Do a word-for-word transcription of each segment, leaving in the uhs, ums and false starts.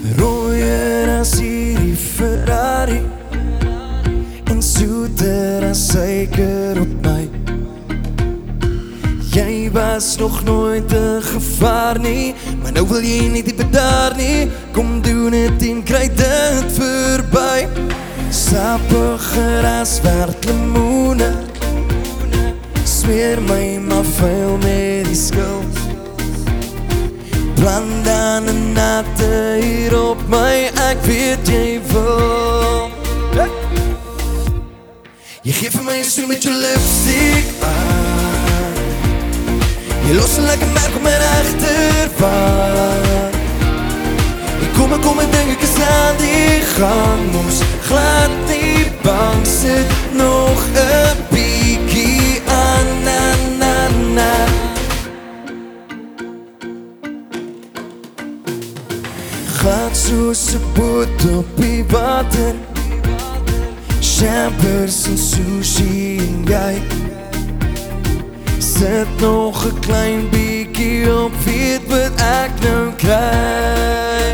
Rooier as hierdie Ferrari en soeter as suiker op my. Jy was nog nooit 'n gevaar nie, maar nou wil jy nie dieper daar nie. Kom doen het en kry dit verby. Sappiger as werd lemoene, smeer my maar vuil met die skuld. Plan dan 'n natte hier op my, ek weet jy wil. Hey! Jy geef vir my 'n soen met jou lipstick aan. Jy los 'n lekker merk op my regterwand. Ek kom en kom en denk ek is aan die gang, mos glad nie bang, sit nog 'n bietjie aan, na, na, na. Glad soos 'n boot op die water, champers en sushi en jy. Sit nog 'n klein bietjie op, weet wat ek nou kry.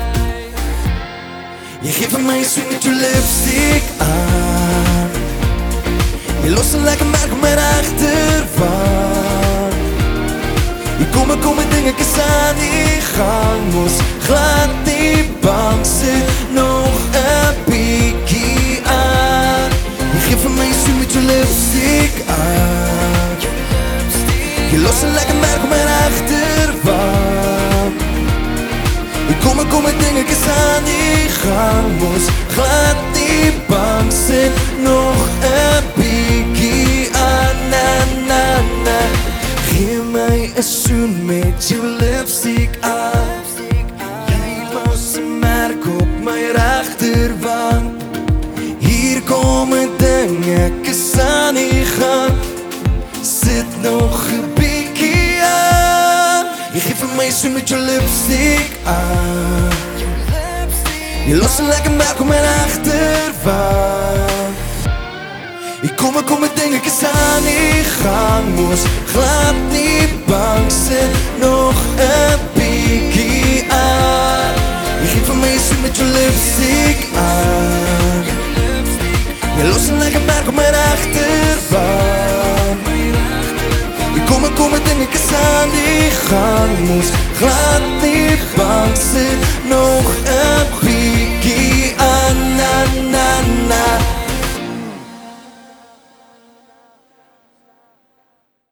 Jy geef vir my 'n soen met jou lipstick aan. Jy los 'n lekker merk op my regterwand. Jy kom en kom en denk ek is aan die gang, mos glad nie bang, sit nog 'n bietjie aan. Jy geef vir my 'n soen met jou lipstick aan. Jy los 'n lekker merk op my regterwand. Jy kom en kom en denk ek is aan die gang, mos glad nie bang, sit nog 'n bietjie aan, na, na, na. Geef my 'n soen met jou lipstick aan. Jy los 'n merk op my regterwand. Hier kom 'n ding, ek is aan die gang, sit nog 'n bietjie aan. Jy geef vir my 'n soen met jou lipstick aan. Jy los 'n lekker merk op my regterwand. Jy kom en kom en denk ek is aan die gang, mos glad nie bang, sit nog 'n bietjie aan. Jy geef vir my 'n soen met jou lipstick aan. Jy los 'n lekker merk op my regterwand. Jy kom en kom en denk ek is aan die gang, mos glad nie bang, sit nog 'n